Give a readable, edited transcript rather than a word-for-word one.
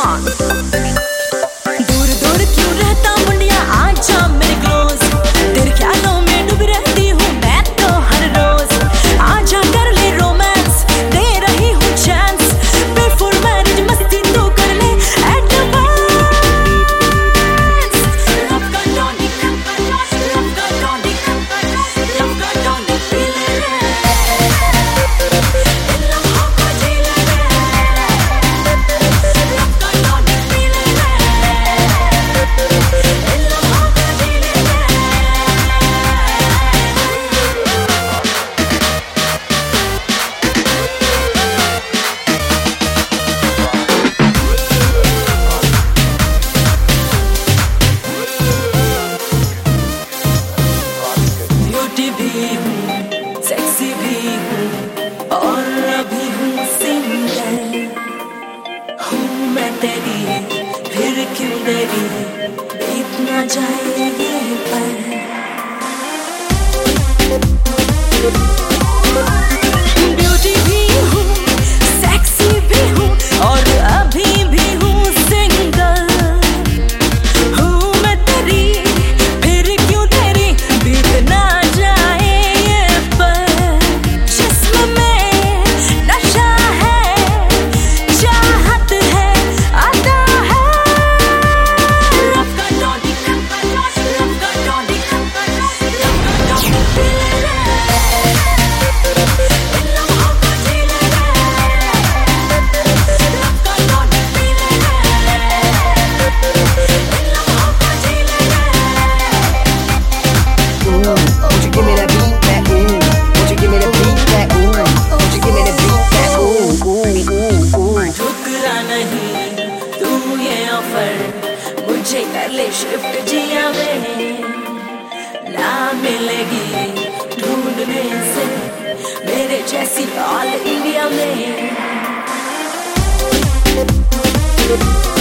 on। दूर दूर क्यों रहता मुंडिया, आजा मेरे क्लोज, तेरे ख्यालों में डूब रहती हूँ मैं तो हर रोज। आजा कर ले रोमांस, दे रही हूँ चांस, बिफोर मैरिज मस्ती तो कर ले एडवांस। लव का टॉनिक, लव का टॉनिक, लव का टॉनिक पी ले रे, इन लम्हों को जी ले रे। लव का टॉनिक पी ले रे, इन लम्हों को जी ले रे। ब्यूटी भी हूँ, सेक्सी भी हूँ, और अभी हूँ सिंगल। हूँ मैं तेरी, फिर क्यों देरी, बीत ना जाए ये पल। ब्यूटी भी हूँ, सेक्सी भी हूँ, और अभी भी हूँ सिंगल। हूँ मैं तेरी, फिर क्यों तेरी, बीत ना जाए ये पल। जिस्म में नशा है, चाहत है, अदा है। लव का टॉनिक, लव का टॉनिक, लव का टॉनिक पी ले रे, इन लम्हों को जी ले रे। लव का टॉनिक पी ले रे, इन लम्हों को जी ले रे। Won't you give me that beat back? Won't you give me that beat back? Won't you give me that beat back? ठुकरा नहीं तू ये ऑफर, मुझे कर ले शिफ्ट जिया में। ना मिलेगी ढूंढने से मेरे जैसी ऑल इंडिया में।